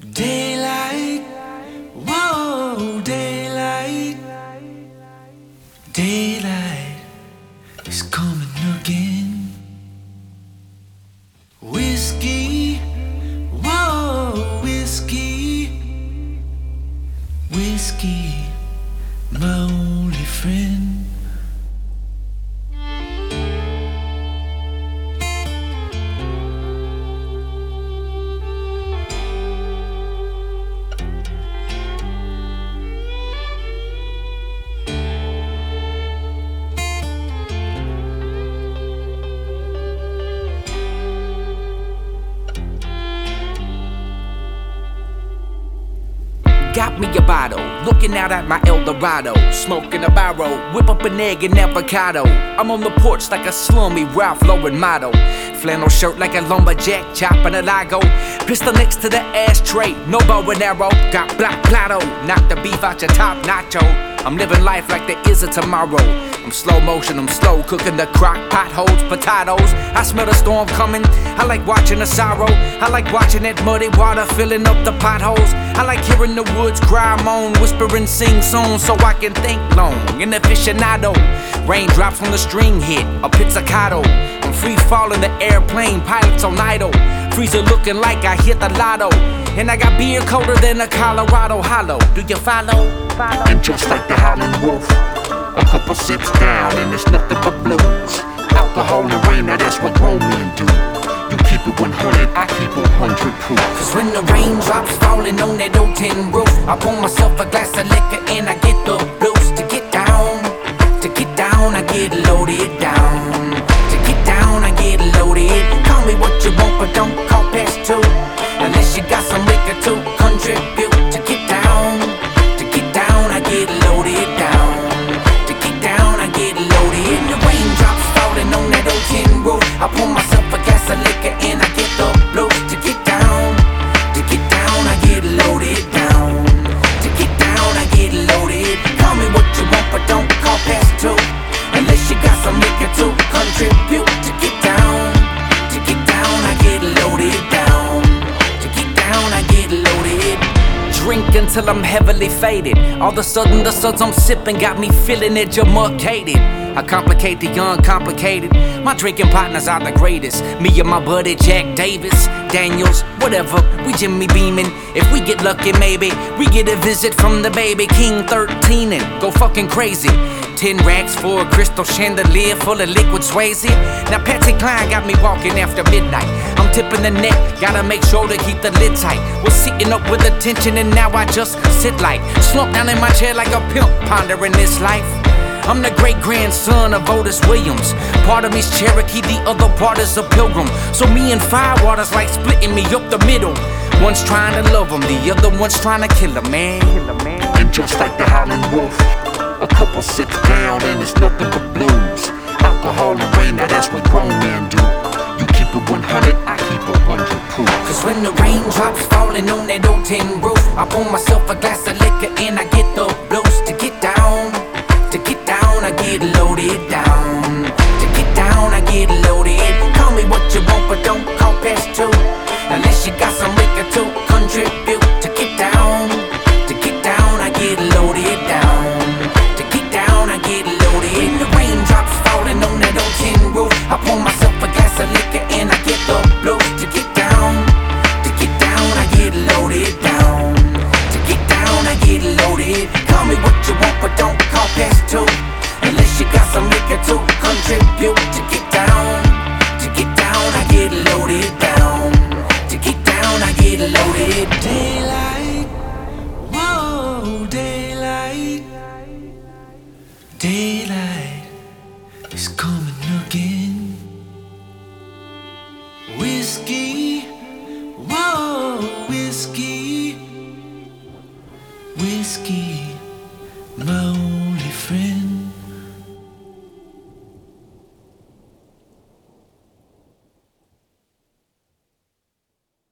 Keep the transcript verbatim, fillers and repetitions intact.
Daylight, whoa, daylight, daylight is coming again. Whiskey, whoa, whiskey, whiskey, my only friend. Got me a bottle, looking out at my El Dorado, smoking a barrel, whip up an egg and avocado. I'm on the porch like a slummy Ralph Lauren model, flannel shirt like a lumberjack, chopping a lago, pistol next to the ashtray, no bow and arrow. Got black plato, knock the beef out your top nacho. I'm living life like there is a tomorrow. I'm slow motion, I'm slow cooking the crock potholes, potatoes. I smell the storm coming. I like watching the sorrow. I like watching that muddy water filling up the potholes. I like hearing the woods cry, moan, whisper and sing songs so I can think long. An aficionado, raindrops when the string hit, a pizzicato. I'm free falling the airplane, pilots on idle. Freezer looking like I hit the lotto. And I got beer colder than a Colorado Hollow. Do you follow? follow? And just like the Howlin' Wolf, a couple sips down and it's nothing but blues. Alcohol and rain, now that's what grown men do. You keep it one hundred, I keep it one hundred proof. Cause when the raindrops falling on that old tin roof, I pour myself a glass of liquor and I get the blues. To get down, to get down, I get loaded down. To get down, I get loaded. Call me what you want, but don't call past two. Unless you got some liquor to contribute. To get down, to get down, I get loaded down. To get down, I get loaded. The raindrops falling on that old tin roof, I pour myself a glass of liquor and I get the blues. To get down, to get down, I get loaded down. To get down, I get loaded. Call me what you want, but don't call past two. Unless you got some liquor to contribute. To get down, to get down, I get loaded down. To get down, I get loaded. Drink until I'm heavily faded. All of a sudden the suds I'm sipping got me feeling educated. I complicate the uncomplicated. My drinking partners are the greatest. Me and my buddy Jack Davis, Daniels, whatever, we Jimmy beaming. If we get lucky maybe, we get a visit from the baby King thirteen and go fucking crazy. Ten racks for a crystal chandelier full of liquid Swayze. Now Patsy Cline got me walking after midnight. I'm tipping the neck, gotta make sure to keep the lid tight. Was sitting up with attention and now I just sit like slumped down in my chair like a pimp pondering this life. I'm the great-grandson of Otis Williams. Part of me's Cherokee, the other part is a pilgrim. So me and Firewater's like splitting me up the middle. One's trying to love him, the other one's trying to kill him, man. And just like the Howlin' Wolf, a couple sips down and it's nothing but blues. Alcohol and rain, now that's what grown men do. You keep it one hundred, I keep it one hundred proof. Cause when the raindrops falling on that old tin roof, I pour myself a glass of liquor and I get the blues. To get down, to get down, I get loaded down. To get down, I get loaded. Call me what you want, but don't call past two. Unless you got some liquor to contribute. To get down, to get down, I get loaded down. To get down, I get loaded. When the raindrops falling on that old tin roof, I pour myself a glass of liquor and I get the blues. To get down, to get down, I get loaded down. To get down, I get loaded. Call me what you want, but don't call past two. Unless you got some liquor to contribute. To get down, to get down, I get loaded down. To get down, I get loaded. Daylight, whoa, daylight, daylight is coming again. Whiskey, whoa, whiskey, whiskey, my only friend.